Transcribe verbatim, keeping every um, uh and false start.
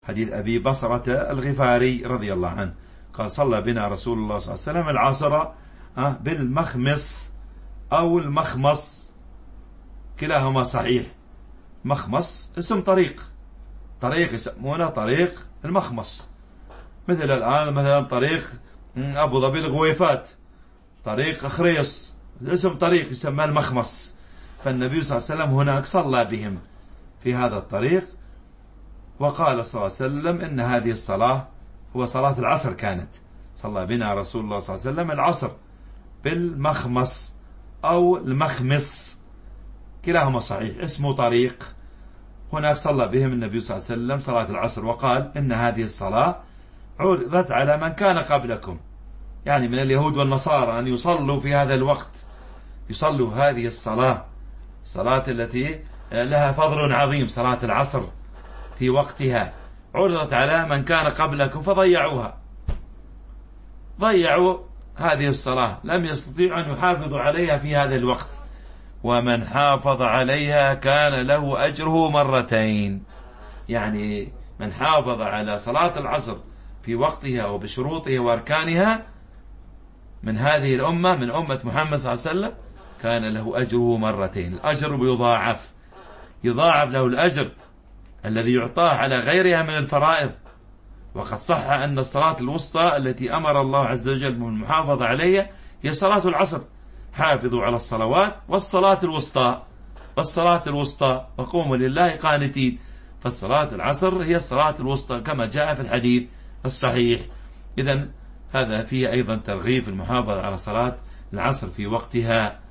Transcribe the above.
حديث أبي بصرة الغفاري رضي الله عنه قال صلى بنا رسول الله صلى الله عليه وسلم العصر بالمخمص أو المخمص، كلاهما صحيح. مخمص اسم طريق، طريق يسمونه طريق المخمص، مثل الآن مثلا طريق أبو ظبي الغويفات، طريق خريص، اسم طريق يسمى المخمص. فالنبي صلى الله عليه وسلم هناك صلى بهم في هذا الطريق، وقال صلى الله عليه وسلم إن هذه الصلاة هو صلاة العصر كانت، صلى بنا رسول الله صلى الله عليه وسلم العصر بالمخمص أو المخمص، كلاهما صحيح اسمه طريق. هناك صلى بهم النبي صلى الله عليه وسلم صلاة العصر، وقال إن هذه الصلاة عرضت على من كان قبلكم، يعني من اليهود والنصارى أن يصلوا في هذا الوقت، يصلوا هذه الصلاة، الصلاة التي لها فضل عظيم، صلاة العصر في وقتها، عرضت على من كان قبلكم فضيعوها، ضيعوا هذه الصلاة، لم يستطيعوا أن يحافظوا عليها في هذا الوقت. ومن حافظ عليها كان له أجره مرتين، يعني من حافظ على صلاة العصر في وقتها وبشروطها وأركانها من هذه الأمة، من أمة محمد صلى الله عليه وسلم، كان له أجره مرتين، الأجر بيضاعف، يضاعف له الأجر الذي يعطاه على غيرها من الفرائض. وقد صح أن الصلاة الوسطى التي أمر الله عز وجل بالمحافظة عليها هي صلاة العصر، حافظوا على الصلوات والصلاة الوسطى، والصلاة الوسطى وقوموا لله قانتين، فالصلاة العصر هي الصلاة الوسطى كما جاء في الحديث الصحيح. إذن هذا فيه أيضا ترغيب المحافظة على صلاة العصر في وقتها.